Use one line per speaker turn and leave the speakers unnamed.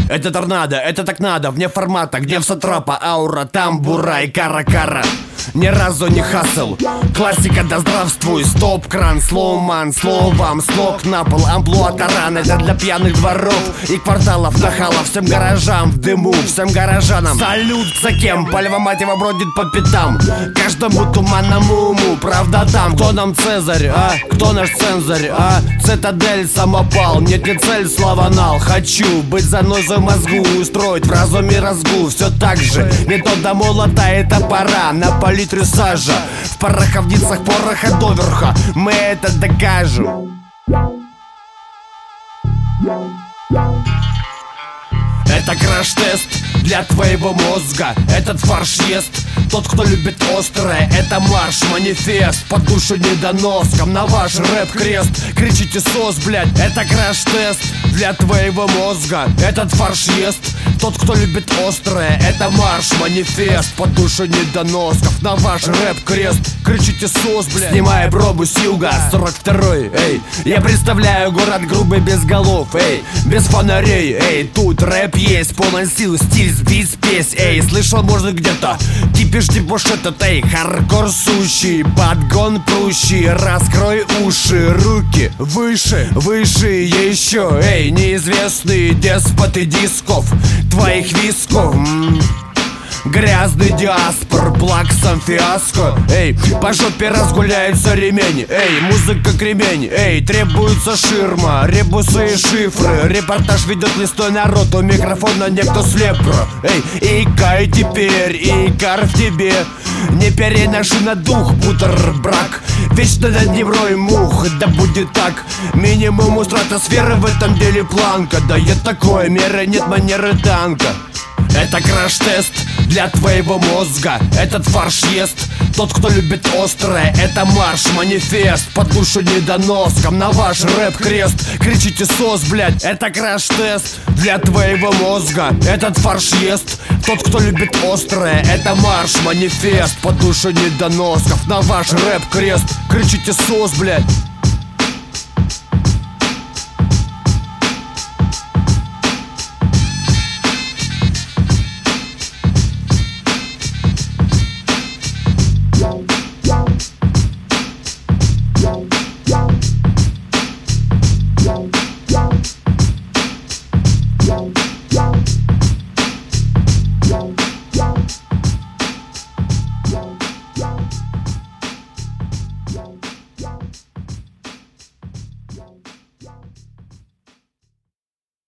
Это торнадо, это так надо, вне формата, где в сатрапа аура, там бура и кара-кара. Ни разу не хасл. Классика, да здравствуй. Стоп-кран, слоуман, словам, слог на пол, амплуа таран. Это для пьяных дворов и кварталов нахалов. Всем гаражам в дыму, всем горожанам салют за кем? Пальва мать его бродит по пятам. Каждому туманному уму правда там. Кто нам Цезарь, а? Кто наш цензарь, а? Цитадель, самопал. Нет, не цель, славанал. Хочу быть занозой в мозгу, устроить в разуме разгул. Все так же, метода молота и топора. На палитре сажа, в пороховницах пороха доверха. Мы это докажем. Это краш-тест для твоего мозга. Этот фарш ест тот, кто любит острое. Это марш-манифест по душу недоноскам. На ваш рэп-крест кричите сос, блядь. Это краш-тест для твоего мозга. Этот фарш ест тот, кто любит острое. Это марш-манифест по душу недоносков. На ваш рэп-крест кричите сос, блядь. Снимаю пробу с юга, 42-й, эй. Я представляю город грубый без голов, эй. Без фонарей, эй. Тут рэп есть, полон сил, стиль, сбить, спесь, эй. Слышал, может, где-то кипиш, дебошета, эй. Хардкор сущий, подгон прущий. Раскрой уши, руки выше, выше еще, эй. Неизвестные деспоты дисков твоих висков. Грязный диаспор, плаксом фиаско. Эй, по жопе разгуляется ремень. Эй, музыка кремень. Эй, требуется ширма, ребусы и шифры. Репортаж ведет листой народ, у микрофона некто слеп, бро. Эй, икай теперь, икар в тебе. Не переношу на дух, бутербрак. Вечно над ним рой мух, да будет так. Минимум у стратосферы в этом деле планка. Да я такой, меры нет манеры танка. Это краш-тест для твоего мозга. Этот фарш ест тот, кто любит острое. Это марш-манифест по душу недоноскам. На ваш рэп-крест кричите сос, блядь. Это краш-тест для твоего мозга. Этот фарш ест тот, кто любит острое. Это марш-манифест по душу недоносков. На ваш рэп-крест кричите сос, блядь.